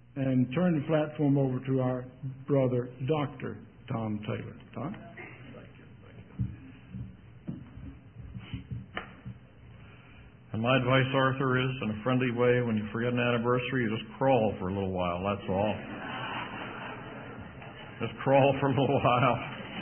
and turn the platform over to our brother, Dr. Tom Taylor. Tom? And my advice, Arthur, is in a friendly way, when you forget an anniversary, you just crawl for a little while, that's all. Just crawl for a little while.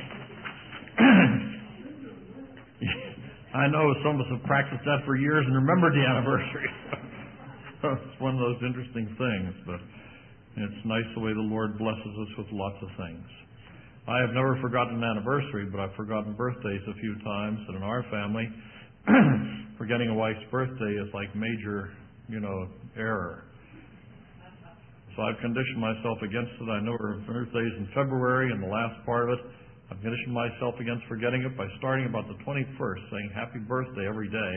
I know some of us have practiced that for years and remembered the anniversary. So it's one of those interesting things, but it's nice the way the Lord blesses us with lots of things. I have never forgotten an anniversary, but I've forgotten birthdays a few times, and in our family, forgetting a wife's birthday is like major, error. So I've conditioned myself against it. I know her birthday's in February, and the last part of it, I've conditioned myself against forgetting it by starting about the 21st, saying happy birthday every day.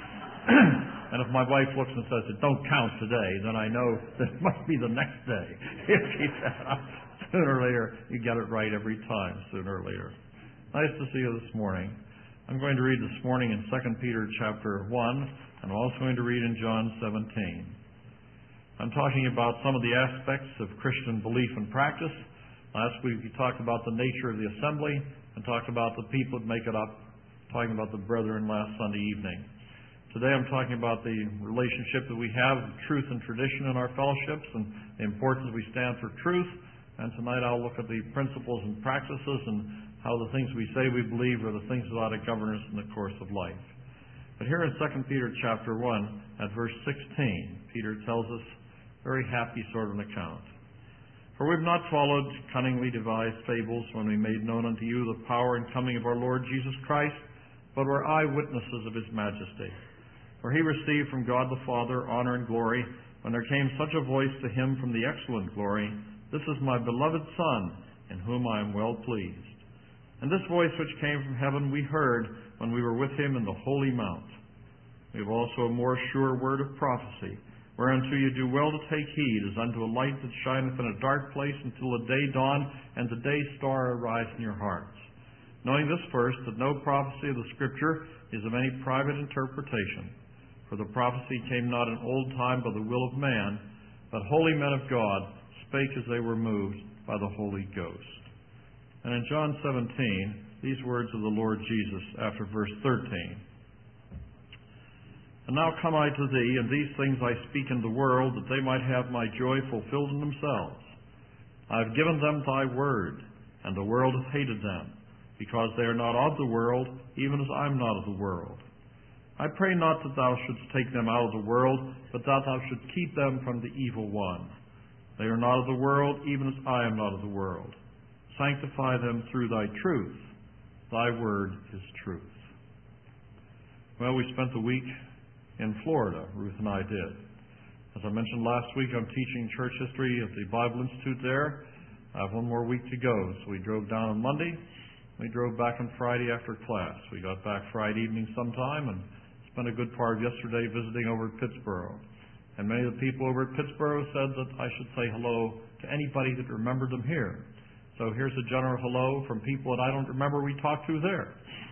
And if my wife looks and says it don't count today, then I know that it must be the next day. If she said, sooner or later, you get it right every time, sooner or later. Nice to see you this morning. I'm going to read this morning in 2 Peter chapter 1, and I'm also going to read in John 17. I'm talking about some of the aspects of Christian belief and practice. Last week we talked about the nature of the assembly and talked about the people that make it up, talking about the brethren last Sunday evening. Today I'm talking about the relationship that we have with truth and tradition in our fellowships and the importance we stand for truth. And tonight I'll look at the principles and practices and how the things we say we believe are the things that ought to govern us in the course of life. But here in 2 Peter chapter 1 at verse 16, Peter tells us a very happy sort of an account. For we've not followed cunningly devised fables when we made known unto you the power and coming of our Lord Jesus Christ, but were eyewitnesses of his majesty. For he received from God the Father honor and glory, when there came such a voice to him from the excellent glory, This is my beloved Son, in whom I am well pleased. And this voice which came from heaven we heard when we were with him in the holy mount. We have also a more sure word of prophecy, whereunto you do well to take heed, as unto a light that shineth in a dark place until the day dawn and the day star arise in your hearts. Knowing this first, that no prophecy of the Scripture is of any private interpretation. For the prophecy came not in old time by the will of man, but holy men of God spake as they were moved by the Holy Ghost. And in John 17, these words of the Lord Jesus after verse 13. And now come I to thee, and these things I speak in the world, that they might have my joy fulfilled in themselves. I have given them thy word, and the world hath hated them, because they are not of the world, even as I am not of the world. I pray not that thou shouldst take them out of the world, but that thou shouldst keep them from the evil one. They are not of the world, even as I am not of the world. Sanctify them through thy truth. Thy word is truth. Well, we spent the week in Florida, Ruth and I did. As I mentioned last week, I'm teaching church history at the Bible Institute there. I have one more week to go. So we drove down on Monday. We drove back on Friday after class. We got back Friday evening sometime and spent a good part of yesterday visiting over at Pittsburgh. And many of the people over at Pittsburgh said that I should say hello to anybody that remembered them here. So here's a general hello from people that I don't remember we talked to there.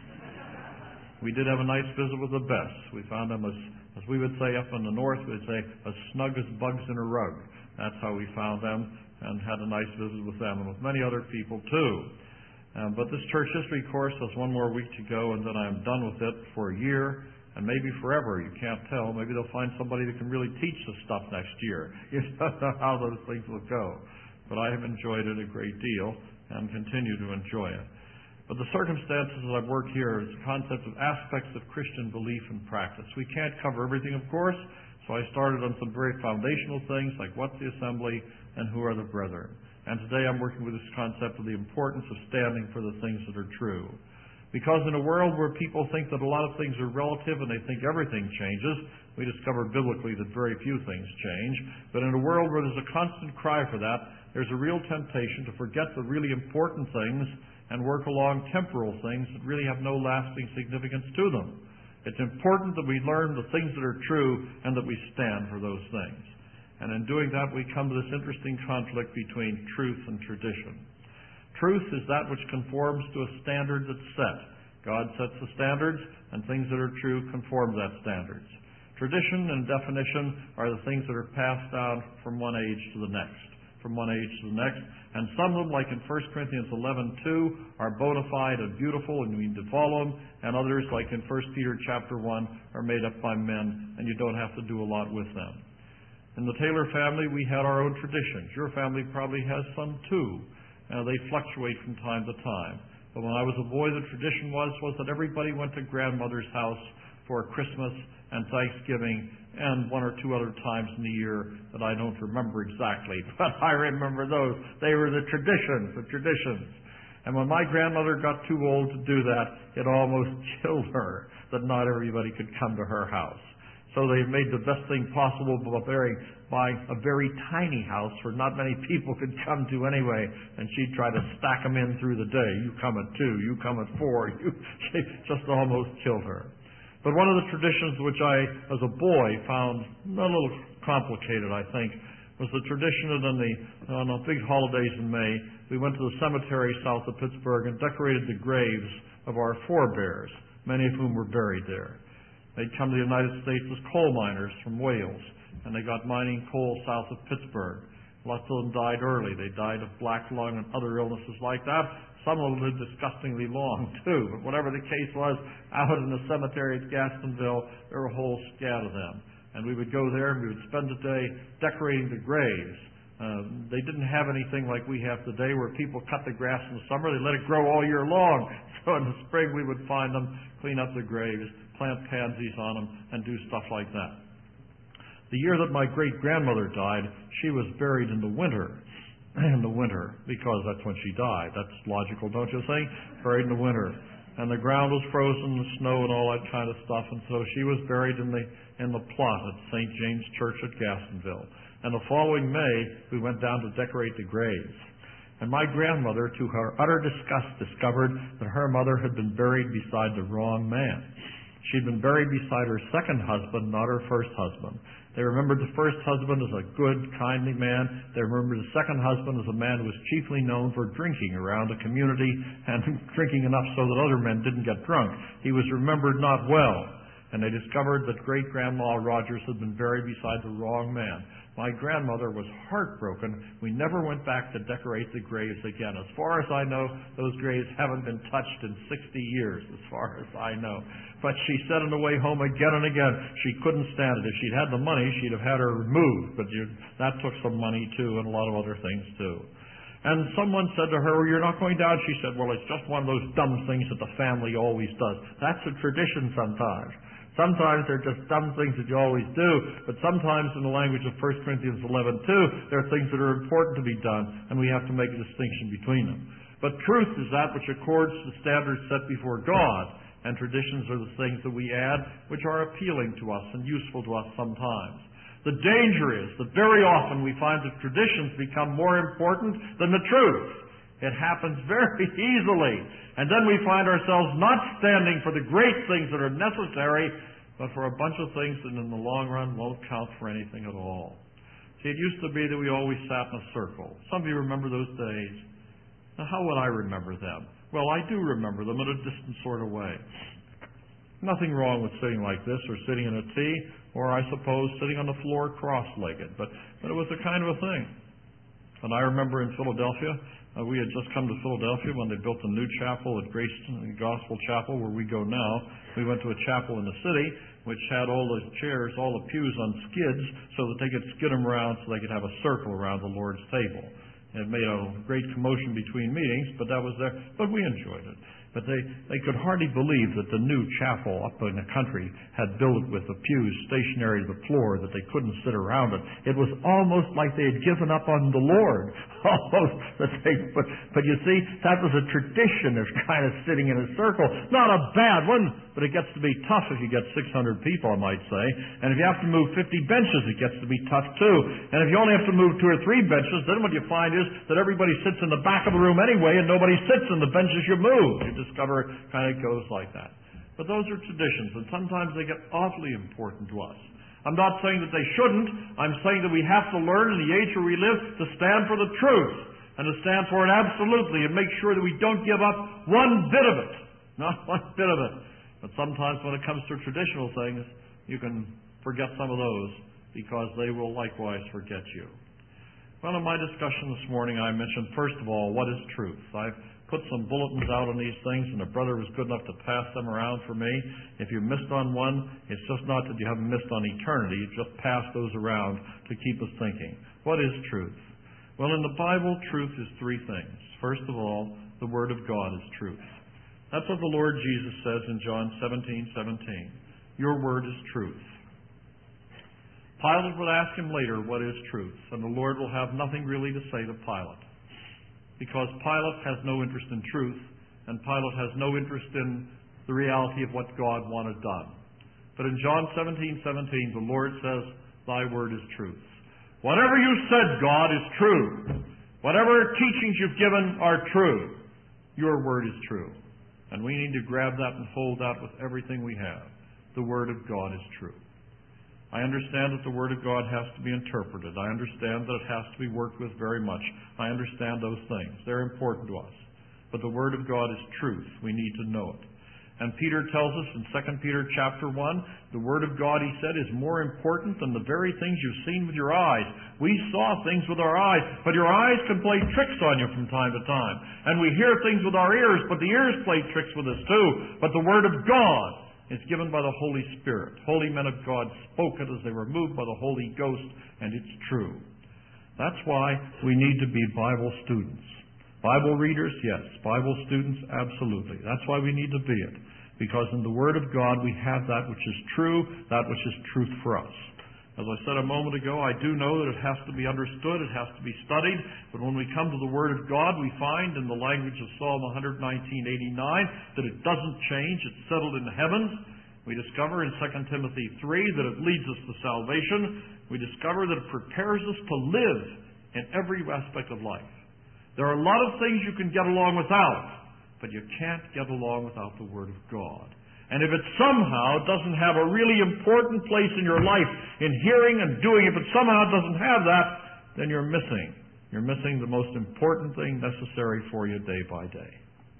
We did have a nice visit with the Bests. We found them, as we would say up in the north, we'd say, as snug as bugs in a rug. That's how we found them and had a nice visit with them and with many other people too. But this church history course has one more week to go, and then I'm done with it for a year and maybe forever. You can't tell. Maybe they'll find somebody that can really teach this stuff next year. You don't know how those things will go. But I have enjoyed it a great deal and continue to enjoy it. But the circumstances that I've worked here is the concept of aspects of Christian belief and practice. We can't cover everything, of course, so I started on some very foundational things like what's the assembly and who are the brethren. And today I'm working with this concept of the importance of standing for the things that are true. Because in a world where people think that a lot of things are relative and they think everything changes, we discover biblically that very few things change. But in a world where there's a constant cry for that, there's a real temptation to forget the really important things and work along temporal things that really have no lasting significance to them. It's important that we learn the things that are true and that we stand for those things. And in doing that, we come to this interesting conflict between truth and tradition. Truth is that which conforms to a standard that's set. God sets the standards, and things that are true conform to that standards. Tradition and definition are the things that are passed down from one age to the next. And some of them, like in 1 Corinthians 11:2, are bona fide and beautiful, and we need to follow them. And others, like in 1 Peter chapter 1, are made up by men, and you don't have to do a lot with them. In the Taylor family, we had our own traditions. Your family probably has some too. They fluctuate from time to time. But when I was a boy, the tradition was that everybody went to grandmother's house for Christmas and Thanksgiving and one or two other times in the year that I don't remember exactly, but I remember those. They were the traditions. And when my grandmother got too old to do that, it almost killed her that not everybody could come to her house. So they made the best thing possible by a very tiny house where not many people could come to anyway, and she'd try to stack them in through the day. You come at 2, you come at 4. She just almost killed her. But one of the traditions which I, as a boy, found a little complicated, I think, was the tradition that on the big holidays in May, we went to the cemetery south of Pittsburgh and decorated the graves of our forebears, many of whom were buried there. They'd come to the United States as coal miners from Wales, and they got mining coal south of Pittsburgh. Lots of them died early. They died of black lung and other illnesses like that. Some of them lived disgustingly long, too. But whatever the case was, out in the cemetery at Gastonville, there were a whole scat of them. And we would go there and we would spend the day decorating the graves. They didn't have anything like we have today where people cut the grass in the summer. They let it grow all year long. So in the spring we would find them, clean up the graves, plant pansies on them, and do stuff like that. The year that my great-grandmother died, she was buried in the winter. Because that's when she died. That's logical, don't you think? Buried in the winter. And the ground was frozen, the snow and all that kind of stuff, and so she was buried in the plot at St. James Church at Gastonville. And the following May, we went down to decorate the graves. And my grandmother, to her utter disgust, discovered that her mother had been buried beside the wrong man. She'd been buried beside her second husband, not her first husband. They remembered the first husband as a good, kindly man. They remembered the second husband as a man who was chiefly known for drinking around the community and drinking enough so that other men didn't get drunk. He was remembered not well. And they discovered that great-grandma Rogers had been buried beside the wrong man. My grandmother was heartbroken. We never went back to decorate the graves again. As far as I know, those graves haven't been touched in 60 years, as far as I know. But she said on the way home again and again, she couldn't stand it. If she'd had the money, she'd have had her removed. But that took some money, too, and a lot of other things, too. And someone said to her, "Well, you're not going down?" She said, "Well, it's just one of those dumb things that the family always does." That's a tradition sometimes. Sometimes they're just dumb things that you always do, but sometimes in the language of 1 Corinthians 11:2, there are things that are important to be done, and we have to make a distinction between them. But truth is that which accords the standards set before God, and traditions are the things that we add, which are appealing to us and useful to us sometimes. The danger is that very often we find that traditions become more important than the truth. It happens very easily. And then we find ourselves not standing for the great things that are necessary, but for a bunch of things that in the long run won't count for anything at all. See, it used to be that we always sat in a circle. Some of you remember those days. Now, how would I remember them? Well, I do remember them in a distant sort of way. Nothing wrong with sitting like this or sitting in a T, or I suppose sitting on the floor cross-legged, but it was a kind of a thing. And I remember in Philadelphia, we had just come to Philadelphia when they built a new chapel at Grace Gospel Chapel, where we go now. We went to a chapel in the city, which had all the chairs, all the pews on skids, so that they could skid them around so they could have a circle around the Lord's table. It made a great commotion between meetings, but that was there. But we enjoyed it. But they could hardly believe that the new chapel up in the country had built with the pews stationary to the floor, that they couldn't sit around it. It was almost like they had given up on the Lord. Almost. But you see, that was a tradition of kind of sitting in a circle. Not a bad one, but it gets to be tough if you get 600 people, I might say. And if you have to move 50 benches, it gets to be tough too. And if you only have to move 2 or 3 benches, then what you find is that everybody sits in the back of the room anyway, and nobody sits in the benches you move. You discover it kind of goes like that. But those are traditions, and sometimes they get awfully important to us. I'm not saying that they shouldn't. I'm saying that we have to learn in the age where we live to stand for the truth, and to stand for it absolutely, and make sure that we don't give up one bit of it. Not one bit of it. But sometimes when it comes to traditional things, you can forget some of those, because they will likewise forget you. Well, in my discussion this morning, I mentioned, first of all, what is truth? I've put some bulletins out on these things, and a brother was good enough to pass them around for me. If you missed on one, it's just not that you haven't missed on eternity. You just pass those around to keep us thinking. What is truth? Well, in the Bible, truth is three things. First of all, the Word of God is truth. That's what the Lord Jesus says in John 17:17. Your word is truth. Pilate would ask him later, what is truth? And the Lord will have nothing really to say to Pilate, because Pilate has no interest in truth, and Pilate has no interest in the reality of what God wanted done. But in John 17:17, the Lord says, thy word is truth. Whatever you said, God, is true. Whatever teachings you've given are true. Your word is true. And we need to grab that and hold that with everything we have. The Word of God is true. I understand that the Word of God has to be interpreted. I understand that it has to be worked with very much. I understand those things. They're important to us. But the Word of God is truth. We need to know it. And Peter tells us in 2 Peter chapter 1, the Word of God, he said, is more important than the very things you've seen with your eyes. We saw things with our eyes, but your eyes can play tricks on you from time to time. And we hear things with our ears, but the ears play tricks with us too. But the Word of God is given by the Holy Spirit. Holy men of God spoke it as they were moved by the Holy Ghost, and it's true. That's why we need to be Bible students. Bible readers, yes. Bible students, absolutely. That's why we need to be it. Because in the Word of God we have that which is true, that which is truth for us. As I said a moment ago, I do know that it has to be understood, it has to be studied, but when we come to the Word of God, we find in the language of Psalm 119:89 that it doesn't change, it's settled in the heavens. We discover in 2 Timothy 3 that it leads us to salvation. We discover that it prepares us to live in every aspect of life. There are a lot of things you can get along without, but you can't get along without the Word of God. And if it somehow doesn't have a really important place in your life, in hearing and doing, if it somehow doesn't have that, then you're missing. You're missing the most important thing necessary for you day by day.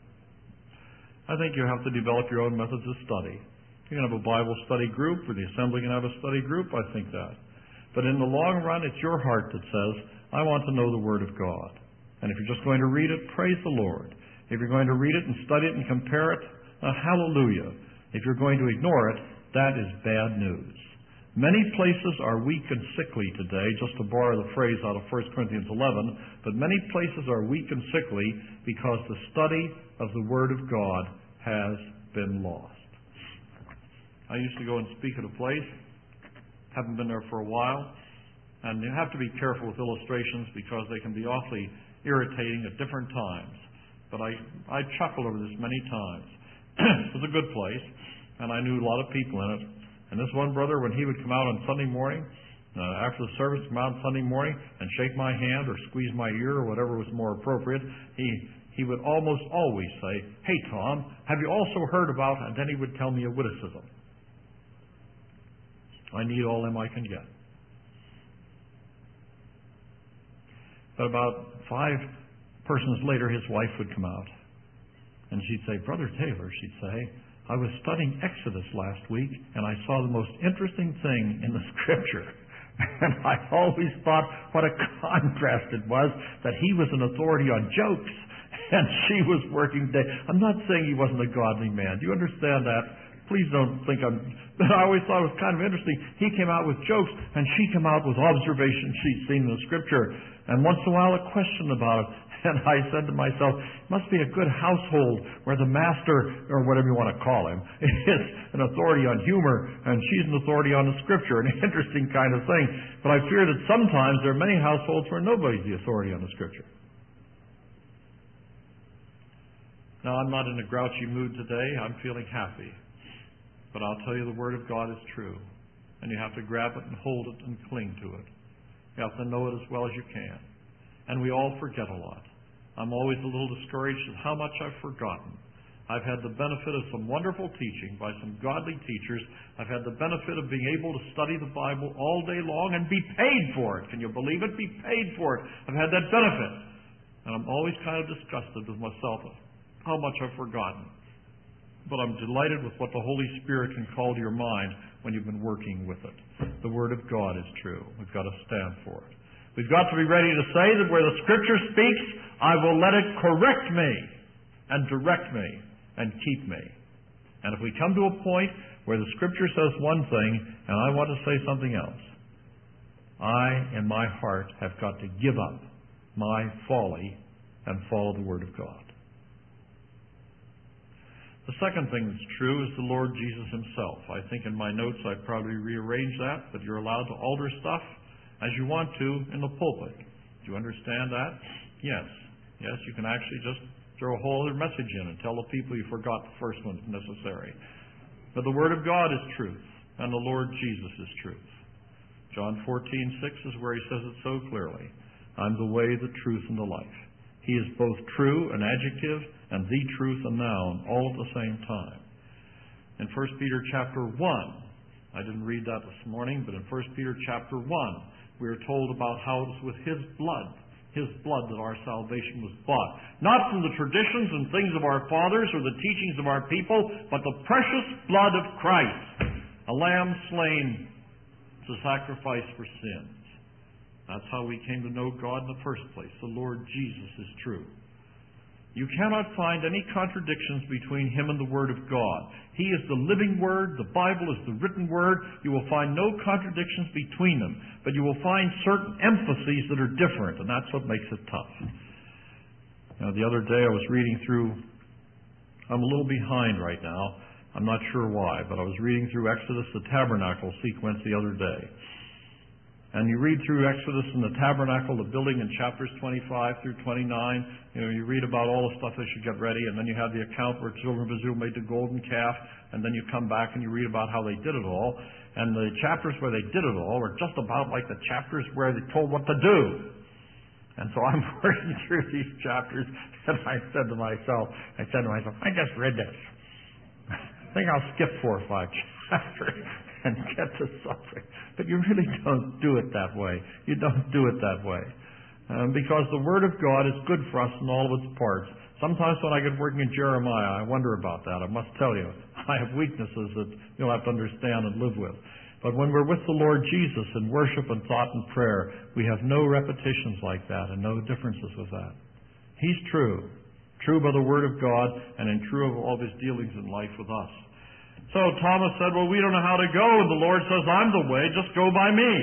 I think you have to develop your own methods of study. You can have a Bible study group, or the assembly can have a study group, I think that. But in the long run, it's your heart that says, I want to know the Word of God. And if you're just going to read it, praise the Lord. If you're going to read it and study it and compare it, hallelujah. If you're going to ignore it, that is bad news. Many places are weak and sickly today, just to borrow the phrase out of 1 Corinthians 11, but many places are weak and sickly because the study of the Word of God has been lost. I used to go and speak at a place, haven't been there for a while, and you have to be careful with illustrations because they can be awfully irritating at different times. But I chuckled over this many times. It was a good place, and I knew a lot of people in it. And this one brother, when he would come out on Sunday morning, after the service, come out on Sunday morning and shake my hand or squeeze my ear or whatever was more appropriate, he would almost always say, hey, Tom, have you also heard about, and then he would tell me a witticism. I need all them I can get. But about 5 persons later, his wife would come out. And she'd say, Brother Taylor, she'd say, I was studying Exodus last week, and I saw the most interesting thing in the Scripture. And I always thought what a contrast it was that he was an authority on jokes, and she was working day. I'm not saying he wasn't a godly man. Do you understand that? Please don't think but I always thought it was kind of interesting. He came out with jokes, and she came out with observations she'd seen in the Scripture. And once in a while a question about it. And I said to myself, it must be a good household where the master, or whatever you want to call him, is an authority on humor, and she's an authority on the Scripture. An interesting kind of thing. But I fear that sometimes there are many households where nobody's the authority on the Scripture. Now, I'm not in a grouchy mood today. I'm feeling happy. But I'll tell you the Word of God is true. And you have to grab it and hold it and cling to it. You have to know it as well as you can. And we all forget a lot. I'm always a little discouraged at how much I've forgotten. I've had the benefit of some wonderful teaching by some godly teachers. I've had the benefit of being able to study the Bible all day long and be paid for it. Can you believe it? Be paid for it. I've had that benefit. And I'm always kind of disgusted with myself at how much I've forgotten. but I'm delighted with what the Holy Spirit can call to your mind when you've been working with it. The Word of God is true. We've got to stand for it. We've got to be ready to say that where the Scripture speaks, I will let it correct me and direct me and keep me. And if we come to a point where the Scripture says one thing and I want to say something else, I, in my heart, have got to give up my folly and follow the Word of God. The second thing that's true is the Lord Jesus Himself. I think in my notes I probably rearranged that, but you're allowed to alter stuff as you want to in the pulpit. Do you understand that? Yes. Yes, you can actually just throw a whole other message in and tell the people you forgot the first one if necessary. But the Word of God is truth, and the Lord Jesus is truth. John 14:6 is where He says it so clearly. I'm the way, the truth, and the life. He is both true, an adjective, and the truth, a noun, all at the same time. In 1 Peter chapter 1, I didn't read that this morning, but in 1 Peter chapter 1, we are told about how it was with His blood that our salvation was bought. Not from the traditions and things of our fathers or the teachings of our people, but the precious blood of Christ, a lamb slain to sacrifice for sins. That's how we came to know God in the first place. The Lord Jesus is true. You cannot find any contradictions between Him and the Word of God. He is the living Word. The Bible is the written Word. You will find no contradictions between them. But you will find certain emphases that are different, and that's what makes it tough. Now, the other day I was reading through, I'm a little behind right now. I'm not sure why, but I was reading through Exodus, the tabernacle sequence the other day. And you read through Exodus and the tabernacle, the building in chapters 25 through 29. You read about all the stuff they should get ready, and then you have the account where children of Israel made the golden calf, and then you come back and you read about how they did it all. And the chapters where they did it all are just about like the chapters where they told what to do. And so I'm working through these chapters, and I said to myself, I just read this. I think I'll skip 4 or 5 chapters and get to something. But you really don't do it that way. You don't do it that way. Because the Word of God is good for us in all of its parts. Sometimes when I get working in Jeremiah, I wonder about that. I must tell you, I have weaknesses that you'll have to understand and live with. But when we're with the Lord Jesus in worship and thought and prayer, we have no repetitions like that and no differences with that. He's true. True by the Word of God and in true of all of His dealings in life with us. So Thomas said, well, we don't know how to go. And the Lord says, I'm the way. Just go by me.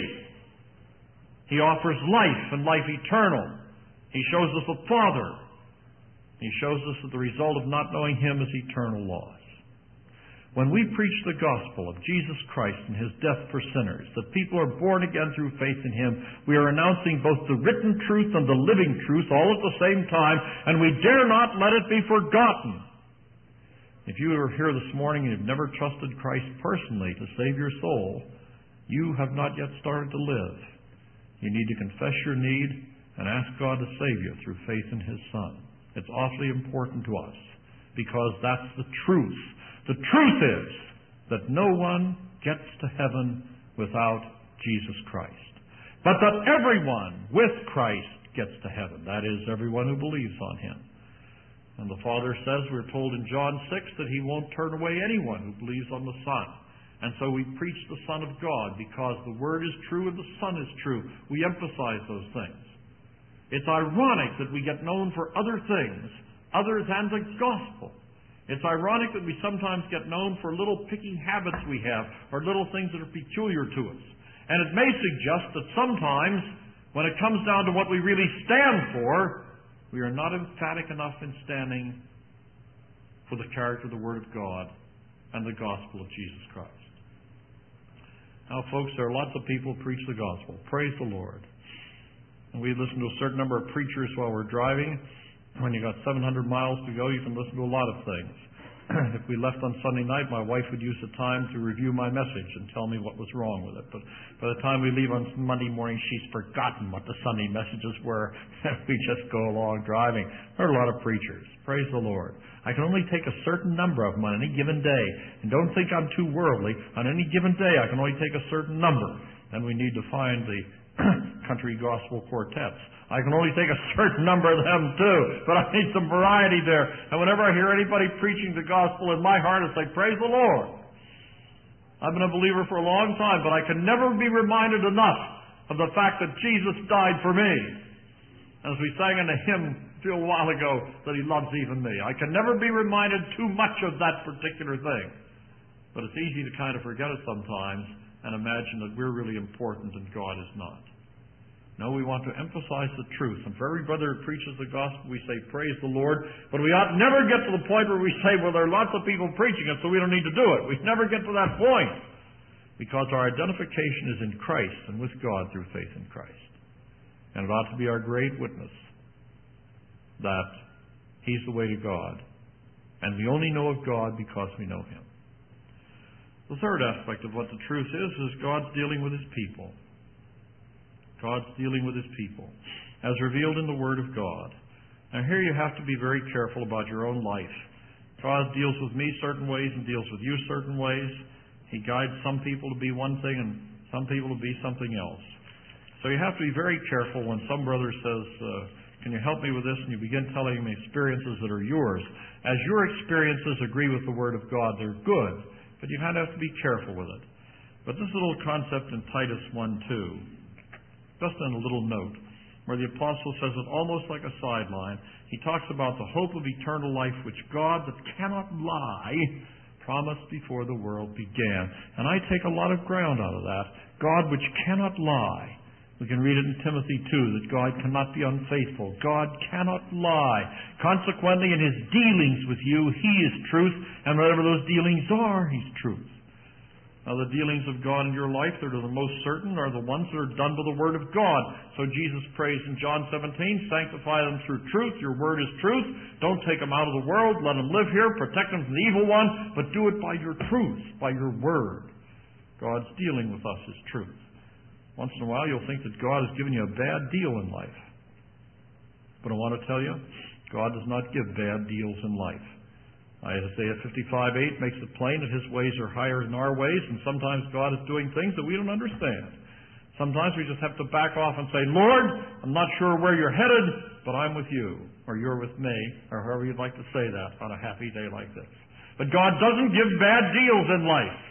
He offers life and life eternal. He shows us the Father. He shows us that the result of not knowing Him is eternal loss. When we preach the gospel of Jesus Christ and His death for sinners, that people are born again through faith in Him, we are announcing both the written truth and the living truth all at the same time, and we dare not let it be forgotten. If you are here this morning and you've never trusted Christ personally to save your soul, you have not yet started to live. You need to confess your need and ask God to save you through faith in His Son. It's awfully important to us because that's the truth. The truth is that no one gets to heaven without Jesus Christ. But that everyone with Christ gets to heaven. That is, everyone who believes on Him. And the Father says, we're told in John 6, that He won't turn away anyone who believes on the Son. And so we preach the Son of God because the Word is true and the Son is true. We emphasize those things. It's ironic that we get known for other things other than the gospel. It's ironic that we sometimes get known for little picky habits we have or little things that are peculiar to us. And it may suggest that sometimes, when it comes down to what we really stand for, we are not emphatic enough in standing for the character of the Word of God and the gospel of Jesus Christ. Now, folks, there are lots of people who preach the gospel. Praise the Lord. And we listen to a certain number of preachers while we're driving. When you've got 700 miles to go, you can listen to a lot of things. If we left on Sunday night, my wife would use the time to review my message and tell me what was wrong with it. But by the time we leave on Monday morning, she's forgotten what the Sunday messages were. We just go along driving. There are a lot of preachers. Praise the Lord. I can only take a certain number of them on any given day. And don't think I'm too worldly. On any given day, I can only take a certain number. And we need to find the country gospel quartets. I can only take a certain number of them too, but I need some variety there. And whenever I hear anybody preaching the gospel, in my heart it's like, praise the Lord. I've been a believer for a long time, but I can never be reminded enough of the fact that Jesus died for me. As we sang in a hymn a little while ago, that He loves even me. I can never be reminded too much of that particular thing. But it's easy to kind of forget it sometimes and imagine that we're really important and God is not. No, we want to emphasize the truth. And for every brother who preaches the gospel, we say, praise the Lord. But we ought never get to the point where we say, well, there are lots of people preaching it, so we don't need to do it. We never get to that point. Because our identification is in Christ and with God through faith in Christ. And it ought to be our great witness that He's the way to God. And we only know of God because we know Him. The third aspect of what the truth is God's dealing with His people. God's dealing with His people, as revealed in the Word of God. Now here you have to be very careful about your own life. God deals with me certain ways and deals with you certain ways. He guides some people to be one thing and some people to be something else. So you have to be very careful when some brother says, can you help me with this? And you begin telling him experiences that are yours. As your experiences agree with the Word of God, they're good, but you kind of have to be careful with it. But this little concept in Titus 1:2, just in a little note, where the apostle says it almost like a sideline. He talks about the hope of eternal life which God that cannot lie promised before the world began. And I take a lot of ground out of that. God which cannot lie. We can read it in Timothy 2, that God cannot be unfaithful. God cannot lie. Consequently, in His dealings with you, He is truth, and whatever those dealings are, He's truth. Now, the dealings of God in your life that are the most certain are the ones that are done by the Word of God. So Jesus prays in John 17, sanctify them through truth. Your Word is truth. Don't take them out of the world. Let them live here. Protect them from the evil one. But do it by your truth, by your Word. God's dealing with us is truth. Once in a while, you'll think that God has given you a bad deal in life. But I want to tell you, God does not give bad deals in life. Isaiah 55:8 makes it plain that His ways are higher than our ways, and sometimes God is doing things that we don't understand. Sometimes we just have to back off and say, Lord, I'm not sure where you're headed, but I'm with you, or you're with me, or however you'd like to say that on a happy day like this. But God doesn't give bad deals in life.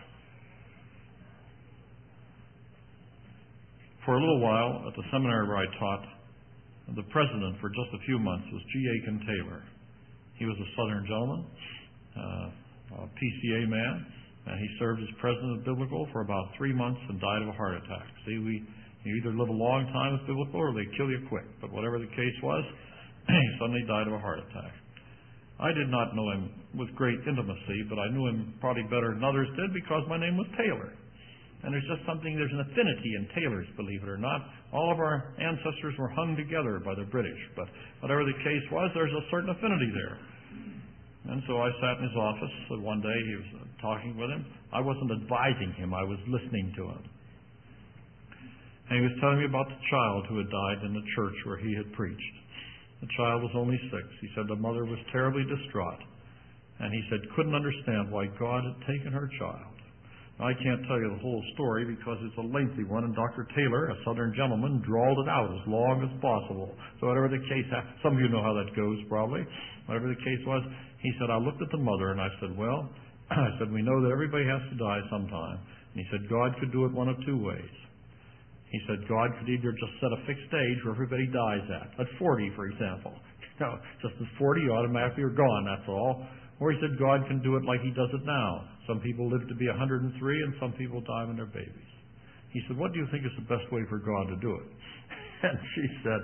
For a little while, at the seminary where I taught, the president for just a few months was G. Aiken Taylor. He was a Southern gentleman, a PCA man, and he served as president of Biblical for about 3 months and died of a heart attack. See, you either live a long time with Biblical or they kill you quick. But whatever the case was, he suddenly died of a heart attack. I did not know him with great intimacy, but I knew him probably better than others did because my name was Taylor. And there's just something, there's an affinity in Taylors, believe it or not. All of our ancestors were hung together by the British, but whatever the case was, there's a certain affinity there. And so I sat in his office one day, he was talking with him. I wasn't advising him, I was listening to him. And he was telling me about the child who had died in the church where he had preached. The child was only 6. He said the mother was terribly distraught. And he said couldn't understand why God had taken her child. I can't tell you the whole story because it's a lengthy one, and Dr. Taylor, a Southern gentleman, drawled it out as long as possible. So whatever the case, some of you know how that goes probably. Whatever the case was, he said, I looked at the mother and I said, well, we know that everybody has to die sometime. And he said, God could do it one of 2 ways. He said, God could either just set a fixed age where everybody dies at 40, for example. Just at 40, you automatically are gone, that's all. Or he said, God can do it like He does it now. Some people live to be 103 and some people die when they're babies. He said, what do you think is the best way for God to do it? And she said,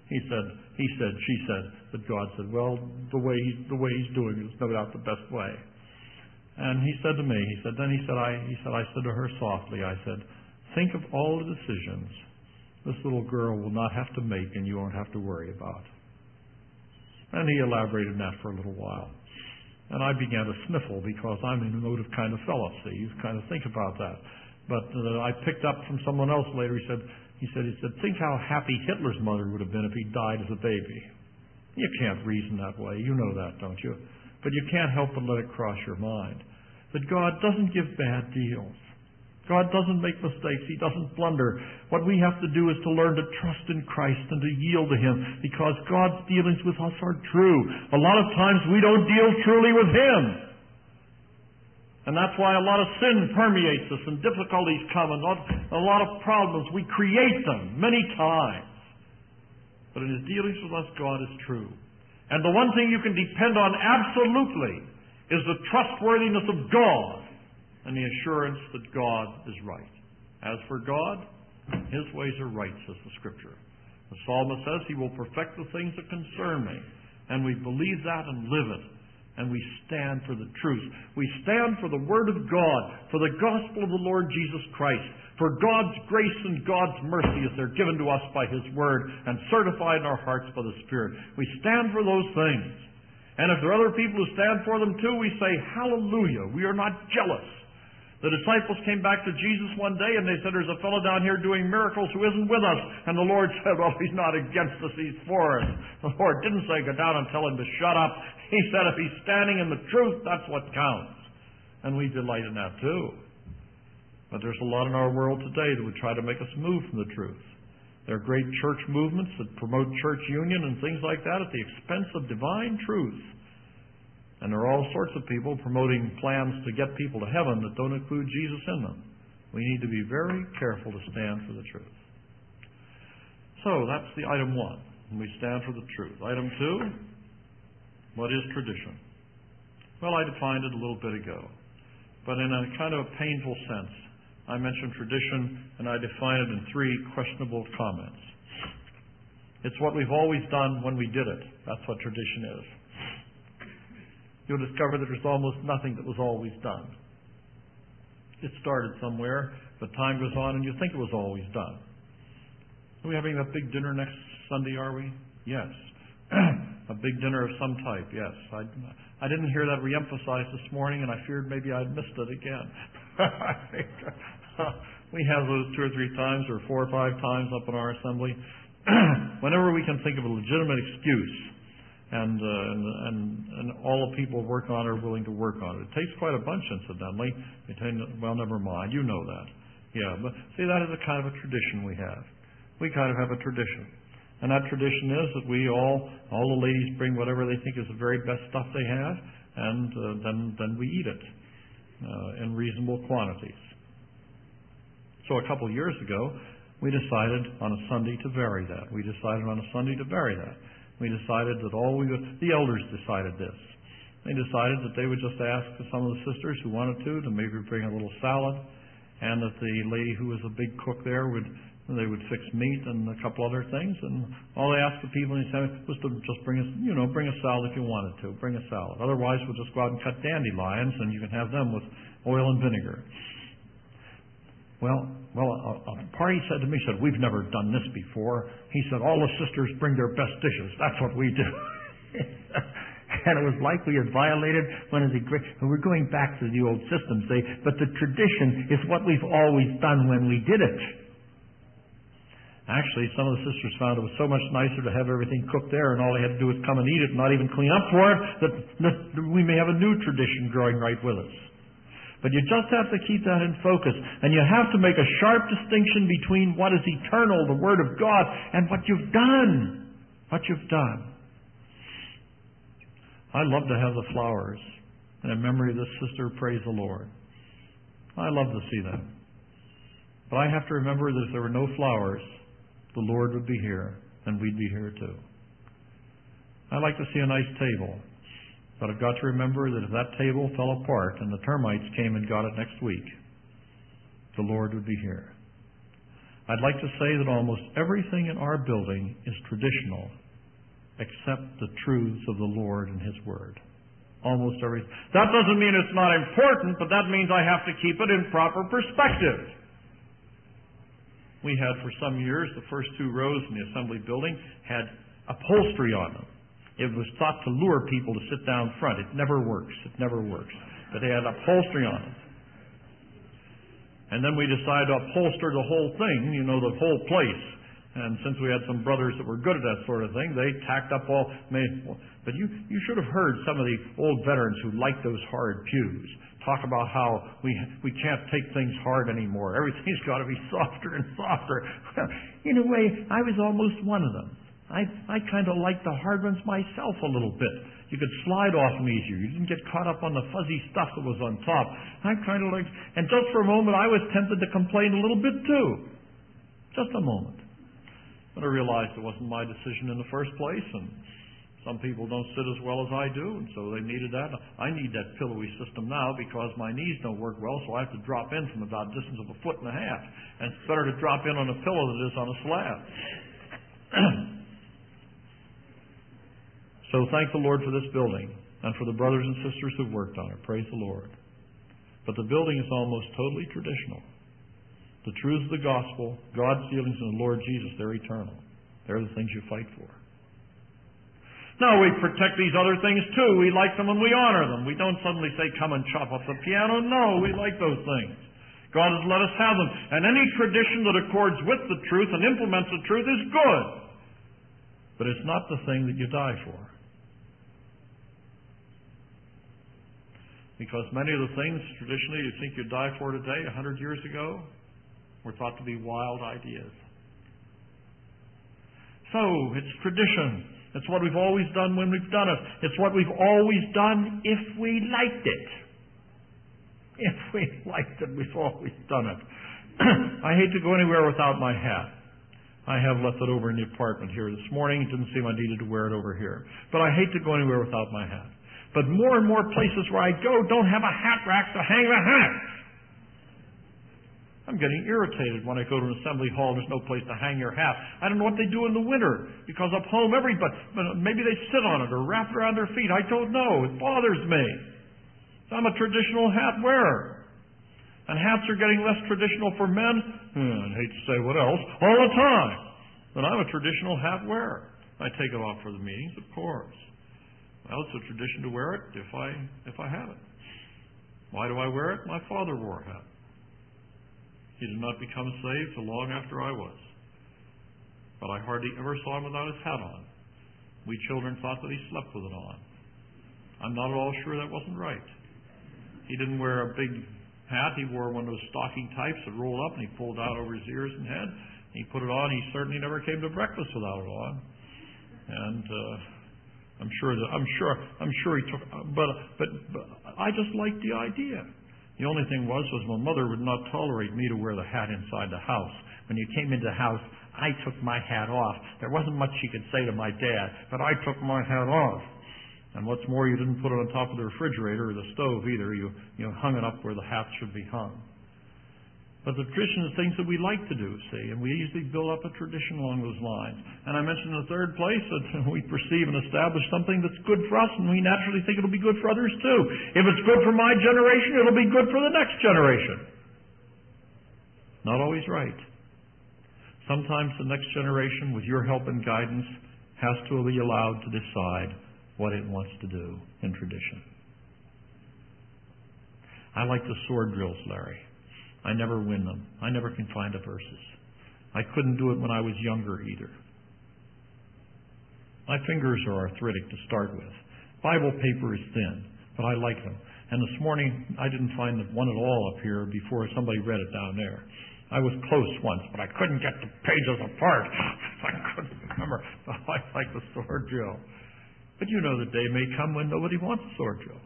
that God said, well, the way He's doing it is no doubt the best way. And he said to me, I said to her softly, I said, think of all the decisions this little girl will not have to make and you won't have to worry about. And he elaborated on that for a little while. And I began to sniffle because I'm an emotive kind of fellow, see. You kind of think about that. But I picked up from someone else later, he said, think how happy Hitler's mother would have been if he died as a baby. You can't reason that way. You know that, don't you? But you can't help but let it cross your mind. That God doesn't give bad deals. God doesn't make mistakes. He doesn't blunder. What we have to do is to learn to trust in Christ and to yield to Him, because God's dealings with us are true. A lot of times we don't deal truly with Him. And that's why a lot of sin permeates us and difficulties come and a lot of problems. We create them many times. But in His dealings with us, God is true. And the one thing you can depend on absolutely is the trustworthiness of God and the assurance that God is right. As for God, His ways are right, says the Scripture. The psalmist says He will perfect the things that concern me. And we believe that and live it. And we stand for the truth. We stand for the Word of God, for the gospel of the Lord Jesus Christ, for God's grace and God's mercy as they're given to us by His Word and certified in our hearts by the Spirit. We stand for those things. And if there are other people who stand for them too, we say, hallelujah. We are not jealous. The disciples came back to Jesus one day and they said, there's a fellow down here doing miracles who isn't with us. And the Lord said, well, he's not against us, he's for us. The Lord didn't say, go down and tell him to shut up. He said, if he's standing in the truth, that's what counts. And we delight in that too. But there's a lot in our world today that would try to make us move from the truth. There are great church movements that promote church union and things like that at the expense of divine truth. And there are all sorts of people promoting plans to get people to heaven that don't include Jesus in them. We need to be very careful to stand for the truth. So that's the item one. We stand for the truth. Item two, what is tradition? Well, I defined it a little bit ago. But in a kind of a painful sense, I mentioned tradition and I define it in three questionable comments. It's what we've always done when we did it. That's what tradition is. You'll discover that there's almost nothing that was always done. It started somewhere, but time goes on and you think it was always done. Are we having a big dinner next Sunday, are we? Yes. A big dinner of some type, yes. I didn't hear that reemphasized this morning, and I feared maybe I'd missed it again. We have those 2 or 3 times, or 4 or 5 times up in our assembly. Whenever we can think of a legitimate excuse, and all the people working on it are willing to work on it. It takes quite a bunch, incidentally. Well, never mind. You know that. Yeah, but see, that is a kind of a tradition we have. We kind of have a tradition. And that tradition is that we all the ladies bring whatever they think is the very best stuff they have, and then we eat it in reasonable quantities. So a couple of years ago, we decided on a Sunday to vary that. We decided that the elders decided this. They decided that they would just ask some of the sisters who wanted to maybe bring a little salad, and that the lady who was a big cook there would fix meat and a couple other things, and all they asked the people in the assembly was to just bring a salad if you wanted to. Bring a salad. Otherwise, we'll just go out and cut dandelions, and you can have them with oil and vinegar. Well, a party said to me, we've never done this before. He said, all the sisters bring their best dishes. That's what we do. And it was like we had violated one of the great, and we're going back to the old systems, but the tradition is what we've always done when we did it. Actually, some of the sisters found it was so much nicer to have everything cooked there, and all they had to do was come and eat it and not even clean up for it, that we may have a new tradition growing right with us. But you just have to keep that in focus. And you have to make a sharp distinction between what is eternal, the Word of God, and what you've done. What you've done. I love to have the flowers in memory of this sister, praise the Lord. I love to see them. But I have to remember that if there were no flowers, the Lord would be here, and we'd be here too. I like to see a nice table. But I've got to remember that if that table fell apart and the termites came and got it next week, the Lord would be here. I'd like to say that almost everything in our building is traditional except the truths of the Lord and His Word. Almost everything. That doesn't mean it's not important, but that means I have to keep it in proper perspective. We had for some years, the first 2 rows in the assembly building had upholstery on them. It was thought to lure people to sit down front. It never works. But they had upholstery on it. And then we decided to upholster the whole thing, the whole place. And since we had some brothers that were good at that sort of thing, they tacked up but you should have heard some of the old veterans who liked those hard pews talk about how we can't take things hard anymore. Everything's got to be softer and softer. Well, in a way, I was almost one of them. I kind of liked the hard ones myself a little bit. You could slide off them easier. You didn't get caught up on the fuzzy stuff that was on top. I kind of liked, and just for a moment, I was tempted to complain a little bit too. Just a moment. But I realized it wasn't my decision in the first place, and some people don't sit as well as I do, and so they needed that. I need that pillowy system now because my knees don't work well, so I have to drop in from about a distance of 1.5 feet. And it's better to drop in on a pillow than it is on a slab. So thank the Lord for this building and for the brothers and sisters who've worked on it. Praise the Lord. But the building is almost totally traditional. The truths of the gospel, God's dealings in the Lord Jesus, they're eternal. They're the things you fight for. Now, we protect these other things too. We like them and we honor them. We don't suddenly say, come and chop up the piano. No, we like those things. God has let us have them. And any tradition that accords with the truth and implements the truth is good. But it's not the thing that you die for. Because many of the things traditionally you think you'd die for today, 100 years ago, were thought to be wild ideas. So, it's tradition. It's what we've always done when we've done it. It's what we've always done if we liked it. If we liked it, we've always done it. I hate to go anywhere without my hat. I have left it over in the apartment here this morning. It didn't seem I needed to wear it over here. But I hate to go anywhere without my hat. But more and more places where I go don't have a hat rack to hang the hat. I'm getting irritated when I go to an assembly hall. There's no place to hang your hat. I don't know what they do in the winter because up home maybe they sit on it or wrap it around their feet. I don't know. It bothers me. I'm a traditional hat wearer. And hats are getting less traditional for men. I hate to say what else. All the time. But I'm a traditional hat wearer. I take it off for the meetings, of course. Well, it's a tradition to wear it if I have it. Why do I wear it? My father wore a hat. He did not become saved till long after I was. But I hardly ever saw him without his hat on. We children thought that he slept with it on. I'm not at all sure that wasn't right. He didn't wear a big hat. He wore one of those stocking types that rolled up and he pulled out over his ears and head. He put it on. He certainly never came to breakfast without it on. And I'm sure he took, but I just liked the idea. The only thing was my mother would not tolerate me to wear the hat inside the house. When you came into the house, I took my hat off. There wasn't much she could say to my dad, but I took my hat off. And what's more, you didn't put it on top of the refrigerator or the stove either. You hung it up where the hat should be hung. But the tradition is things that we like to do, see, and we usually build up a tradition along those lines. And I mentioned in the third place that we perceive and establish something that's good for us, and we naturally think it'll be good for others too. If it's good for my generation, it'll be good for the next generation. Not always right. Sometimes the next generation, with your help and guidance, has to be allowed to decide what it wants to do in tradition. I like the sword drills, Larry. I never win them. I never can find the verses. I couldn't do it when I was younger either. My fingers are arthritic to start with. Bible paper is thin, but I like them. And this morning, I didn't find one at all up here before somebody read it down there. I was close once, but I couldn't get the pages apart. I couldn't remember. I like the sword drill. But you know the day may come when nobody wants a sword drill.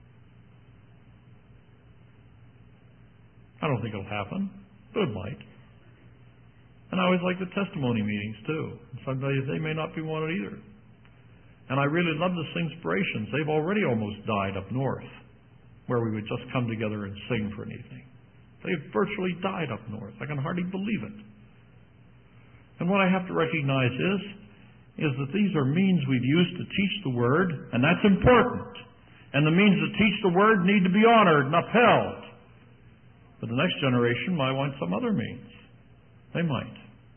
I don't think it'll happen, but it might. And I always like the testimony meetings, too. Sometimes they may not be wanted either. And I really love the Singspirations. They've already almost died up north, where we would just come together and sing for an evening. They've virtually died up north. I can hardly believe it. And what I have to recognize is that these are means we've used to teach the Word, and that's important. And the means to teach the Word need to be honored and upheld. But the next generation might want some other means. They might.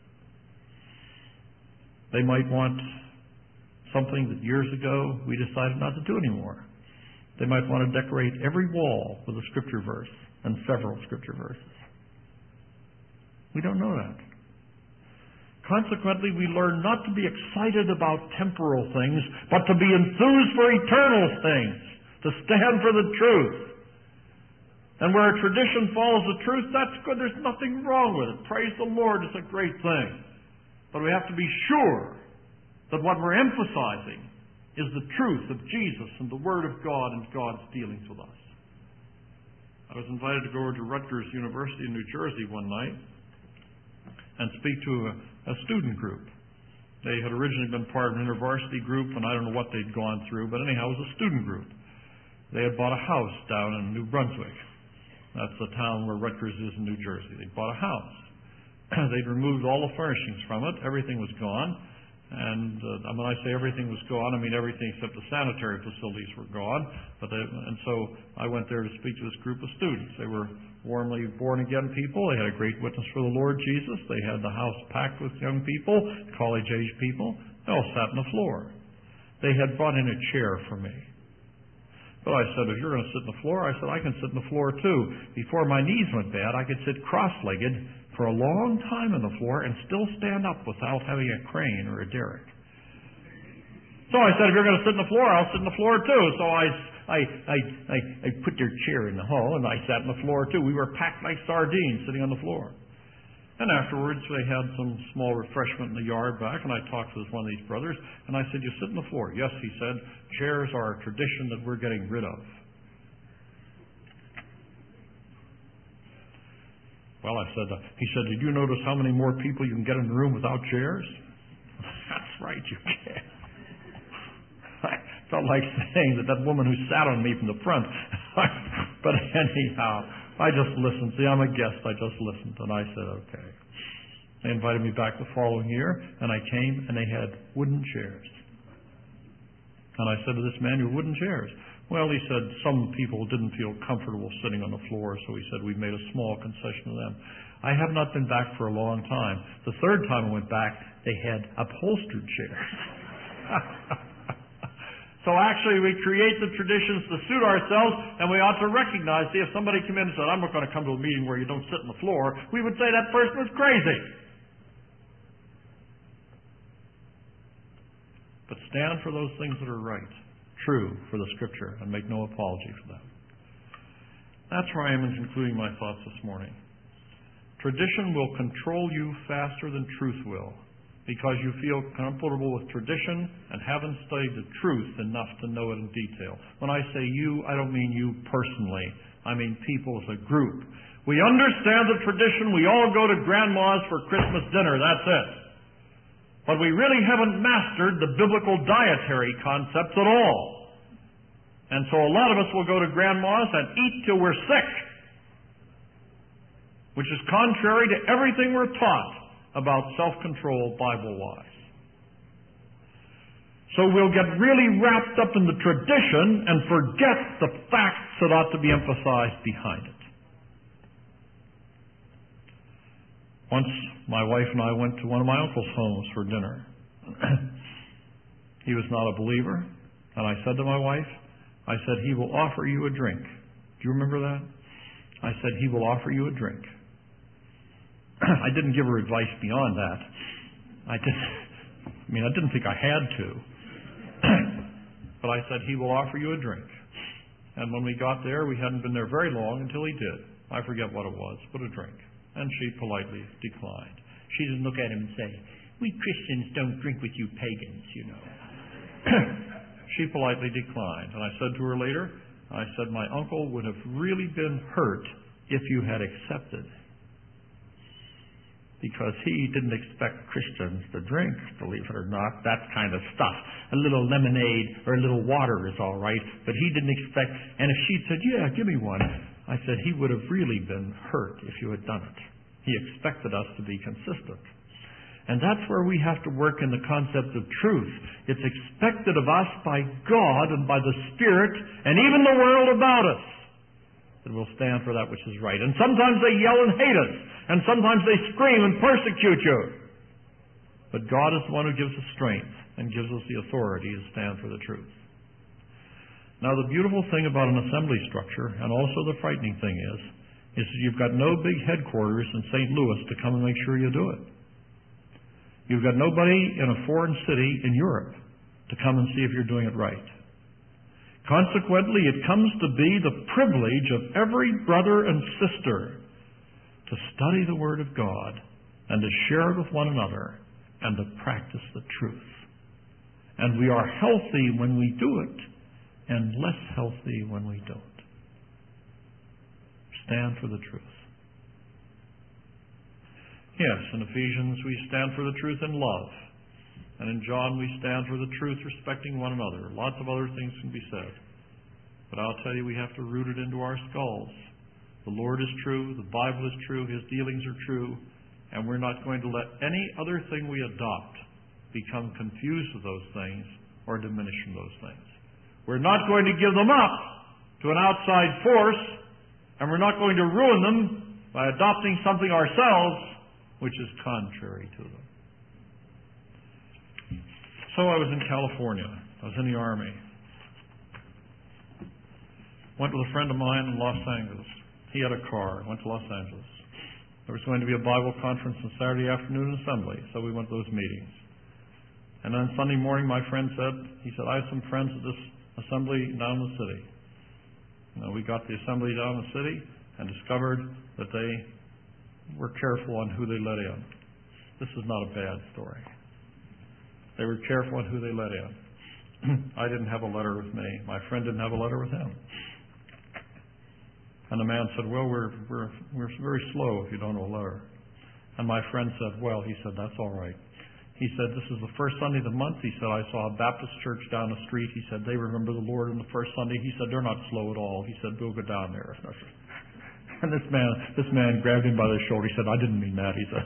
They might want something that years ago we decided not to do anymore. They might want to decorate every wall with a Scripture verse and several Scripture verses. We don't know that. Consequently, we learn not to be excited about temporal things, but to be enthused for eternal things, to stand for the truth. And where a tradition follows the truth, that's good. There's nothing wrong with it. Praise the Lord, it's a great thing. But we have to be sure that what we're emphasizing is the truth of Jesus and the Word of God and God's dealings with us. I was invited to go over to Rutgers University in New Jersey one night and speak to a student group. They had originally been part of an InterVarsity group, and I don't know what they'd gone through, but anyhow, it was a student group. They had bought a house down in New Brunswick. That's the town where Rutgers is in New Jersey. They bought a house. They'd removed all the furnishings from it. Everything was gone. And when I say everything was gone, I mean everything except the sanitary facilities were gone. And so I went there to speak to this group of students. They were warmly born-again people. They had a great witness for the Lord Jesus. They had the house packed with young people, college-age people. They all sat on the floor. They had brought in a chair for me. But I said, if you're going to sit on the floor, I said, I can sit on the floor too. Before my knees went bad, I could sit cross-legged for a long time on the floor and still stand up without having a crane or a derrick. So I said, if you're going to sit on the floor, I'll sit on the floor too. So I put their chair in the hall and I sat on the floor too. We were packed like sardines sitting on the floor. And afterwards, they had some small refreshment in the yard back, and I talked with one of these brothers, and I said, you sit on the floor. Yes, he said, chairs are a tradition that we're getting rid of. Well, he said, did you notice how many more people you can get in the room without chairs? That's right, you can. I felt like saying that woman who sat on me from the front. But anyhow, I just listened. See, I'm a guest. I just listened. And I said, okay. They invited me back the following year, and I came, and they had wooden chairs. And I said to this man, you have wooden chairs? Well, he said, some people didn't feel comfortable sitting on the floor, so he said we made a small concession to them. I have not been back for a long time. The third time I went back, they had upholstered chairs. So actually, we create the traditions to suit ourselves, and we ought to recognize, see, if somebody came in and said, I'm not going to come to a meeting where you don't sit on the floor, we would say that person was crazy. But stand for those things that are right, true for the Scripture, and make no apology for them. That's where I am in concluding my thoughts this morning. Tradition will control you faster than truth will, because you feel comfortable with tradition and haven't studied the truth enough to know it in detail. When I say you, I don't mean you personally. I mean people as a group. We understand the tradition. We all go to grandma's for Christmas dinner. That's it. But we really haven't mastered the biblical dietary concepts at all. And so a lot of us will go to grandma's and eat till we're sick, which is contrary to everything we're taught about self-control Bible-wise. So we'll get really wrapped up in the tradition and forget the facts that ought to be emphasized behind it. Once my wife and I went to one of my uncle's homes for dinner. He was not a believer, and I said to my wife, I said, he will offer you a drink. Do you remember that? I said, he will offer you a drink. I didn't give her advice beyond that. I didn't think I had to. But I said, he will offer you a drink. And when we got there, we hadn't been there very long until he did. I forget what it was, but a drink. And she politely declined. She didn't look at him and say, we Christians don't drink with you pagans, you know. She politely declined. And I said to her later, I said, my uncle would have really been hurt if you had accepted, because he didn't expect Christians to drink, believe it or not, that kind of stuff. A little lemonade or a little water is all right, but he didn't expect. And if she said, yeah, give me one, I said, he would have really been hurt if you had done it. He expected us to be consistent. And that's where we have to work in the concept of truth. It's expected of us by God and by the Spirit and even the world about us that we'll stand for that which is right. And sometimes they yell and hate us. And sometimes they scream and persecute you. But God is the one who gives us strength and gives us the authority to stand for the truth. Now, the beautiful thing about an assembly structure, and also the frightening thing is that you've got no big headquarters in St. Louis to come and make sure you do it. You've got nobody in a foreign city in Europe to come and see if you're doing it right. Consequently, it comes to be the privilege of every brother and sister to study the Word of God and to share it with one another and to practice the truth. And we are healthy when we do it and less healthy when we don't. Stand for the truth. Yes, in Ephesians we stand for the truth in love. And in John we stand for the truth respecting one another. Lots of other things can be said. But I'll tell you, we have to root it into our skulls. The Lord is true, the Bible is true, His dealings are true, and we're not going to let any other thing we adopt become confused with those things or diminish in those things. We're not going to give them up to an outside force, and we're not going to ruin them by adopting something ourselves which is contrary to them. So I was in California. I was in the Army. Went with a friend of mine in Los Angeles. He had a car. Went to Los Angeles. There was going to be a Bible conference on Saturday afternoon assembly, so we went to those meetings. And then Sunday morning, my friend said, I have some friends at this assembly down in the city. We got the assembly down in the city and discovered that they were careful on who they let in. This is not a bad story. They were careful on who they let in. I didn't have a letter with me. My friend didn't have a letter with him. And the man said, well, we're very slow if you don't know a letter. And my friend said, well, he said, that's all right. He said, this is the first Sunday of the month. He said, I saw a Baptist church down the street. He said, they remember the Lord on the first Sunday. He said, they're not slow at all. He said, we'll go down there. And this man grabbed him by the shoulder. He said, I didn't mean that. He said,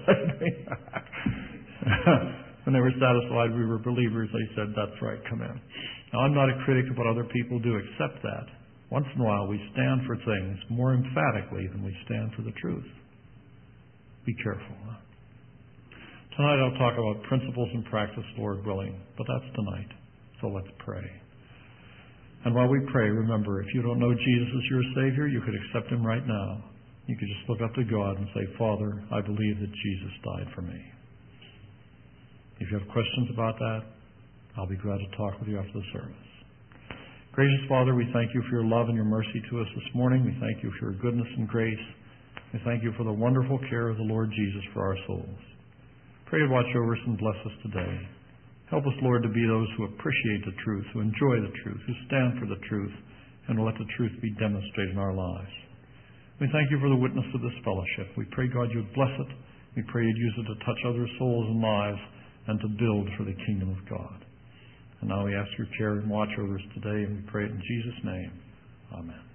when they were satisfied we were believers, they said, that's right, come in. Now, I'm not a critic of what other people do, except that once in a while we stand for things more emphatically than we stand for the truth. Be careful. Tonight I'll talk about principles and practice, Lord willing, but that's tonight. So let's pray. And while we pray, remember, if you don't know Jesus as your Savior, you could accept Him right now. You could just look up to God and say, Father, I believe that Jesus died for me. If you have questions about that, I'll be glad to talk with you after the service. Gracious Father, we thank you for your love and your mercy to us this morning. We thank you for your goodness and grace. We thank you for the wonderful care of the Lord Jesus for our souls. Pray to watch over us and bless us today. Help us, Lord, to be those who appreciate the truth, who enjoy the truth, who stand for the truth, and let the truth be demonstrated in our lives. We thank you for the witness of this fellowship. We pray, God, you would bless it. We pray you'd use it to touch other souls and lives and to build for the kingdom of God. And now we ask your care and watch over us today, and we pray it in Jesus' name. Amen.